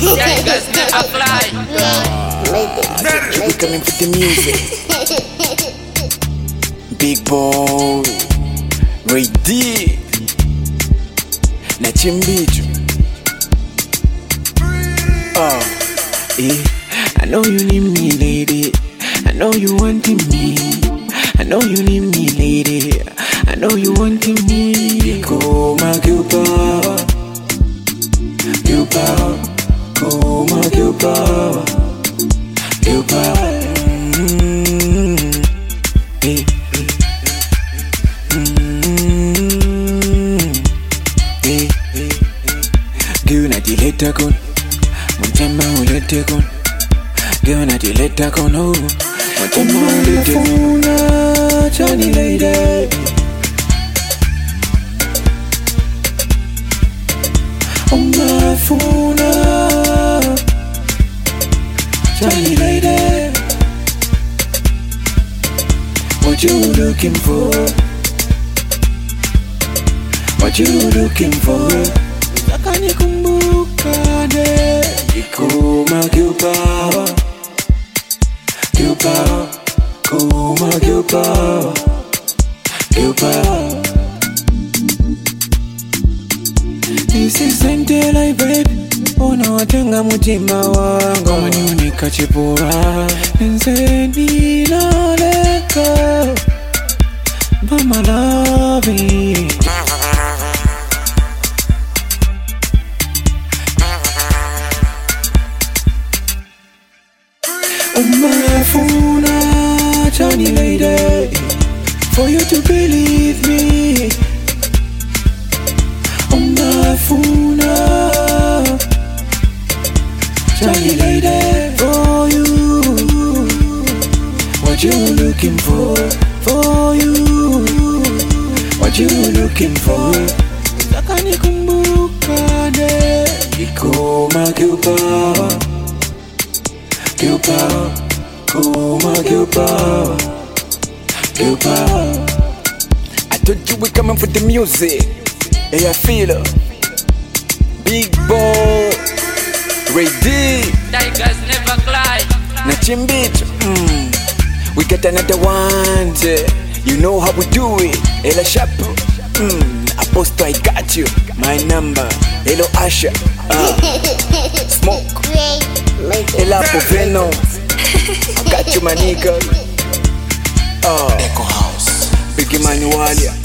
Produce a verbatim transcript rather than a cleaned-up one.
Tigers never fly. We coming for the music. Big boy, Ray D, na Chimbicho. Oh, eh. I know you need me, lady. I know you wanting me. I know you need me, lady. I know you wanting me. Koma Cuba, Cuba, Koma Cuba, Cuba. Mm-hmm. Hey. Mm-hmm. Hey. Guna dileta kon, mchama ulete kon. Guna dileta kon, oh, mchama ulete kon. Johnny lady. On my phone, Johnny lady. What you looking for? What you looking for? Nakani kumbuka de Koma Cuba, Cuba, Koma Cuba, Cuba. This is Sentela baby. Unawatenga mutima wangu kama niunika chipura nzeni naleka mama loving. Umafuna Johnny lady, for you to believe me. Umafuna Johnny lady, for you. What you looking for? For you. What you looking for? Nakani kumbuka de Koma Cuba, Cuba, Koma Cuba, Cuba. I told you we coming for the music. Hey, I feel it. Big boy, Ray D, Tigers never fly. na Chimbicho. Mm. We got another one, yeah. You know how we do it. Ella Chapo, mm. Apostle, I got you. My number, Hello Asha, uh. Smoke, Ella Poveno, I got you, my nigga. Oh, Echo House, Big Emanualia.